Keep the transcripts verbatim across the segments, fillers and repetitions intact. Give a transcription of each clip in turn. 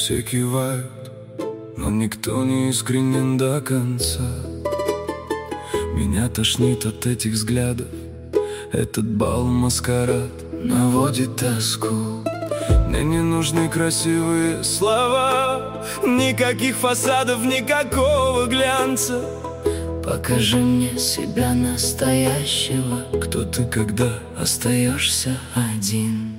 Все кивают, но никто не искренен до конца. Меня тошнит от этих взглядов. Этот бал маскарад наводит тоску. Мне не нужны красивые слова, никаких фасадов, никакого глянца. Покажи мне себя настоящего. Кто ты, когда остаешься один?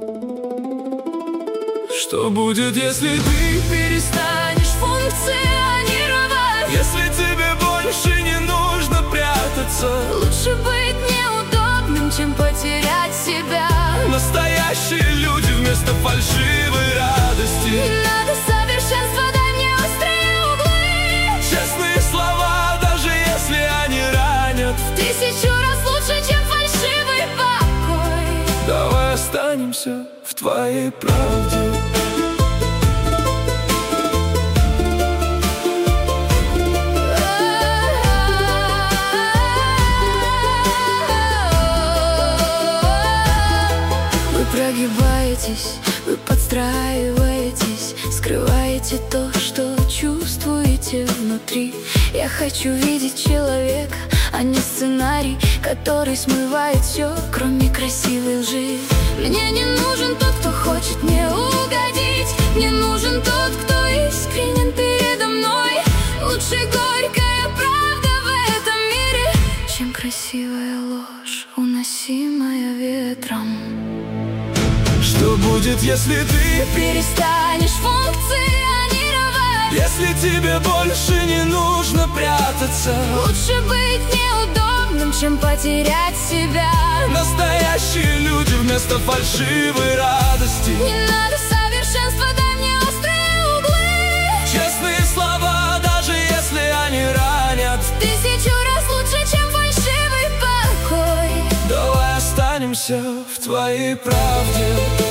Что будет, если ты перестанешь функционировать? Если тебе больше не нужно прятаться? Лучше быть неудобным, чем потерять себя. Настоящие люди вместо фальшивой радости. Не надо совершенства, дай мне острые углы. Честные слова, даже если они ранят, в тысячу раз лучше, чем фальшивый покой. Давай останемся в твоей правде. Вы прогибаетесь, вы подстраиваетесь, скрываете то, что чувствуете внутри. Я хочу видеть человека, а не сценарий, который смывает все, кроме красивой лжи. Мне не нужен тот, кто хочет мне угодить. Мне нужен тот, кто искренен передо мной. Лучше горькая правда в этом мире, чем красивая ложь, уносимая ветром. Что будет, если ты перестанешь функционировать? Если тебе больше не нужно прятаться? Лучше быть неудобным, чем потерять себя. Настоящие люди вместо фальшивой радости. Не надо совершенства, дай мне острые углы. Честные слова, даже если они ранят, в тысячу раз лучше, чем фальшивый покой. Давай останемся в твоей правде.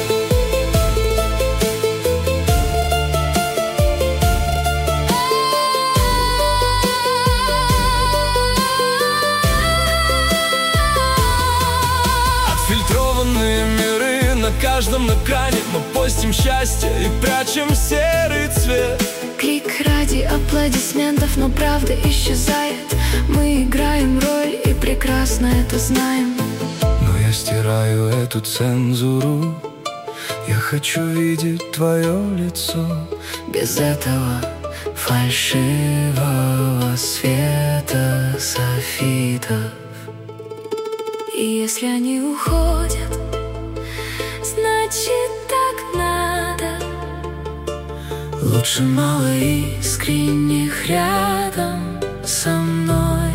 Отфильтрованные миры на каждом экране. Мы постим счастье и прячем серый цвет. Клик ради аплодисментов, но правда исчезает. Мы играем роль и прекрасно это знаем. Но я стираю эту цензуру. Я хочу видеть твое лицо без этого фальшивого света софитов. И если они уходят, значит так надо. Лучше мало искренних рядом со мной.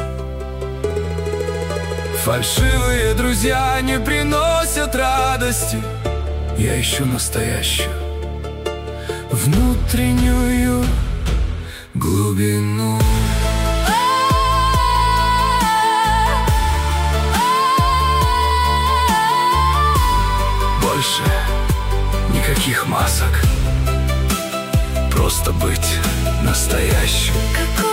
Фальшивые друзья не приносят радости. Я ищу настоящую, внутреннюю глубину. Больше никаких масок. Просто быть настоящим. Какой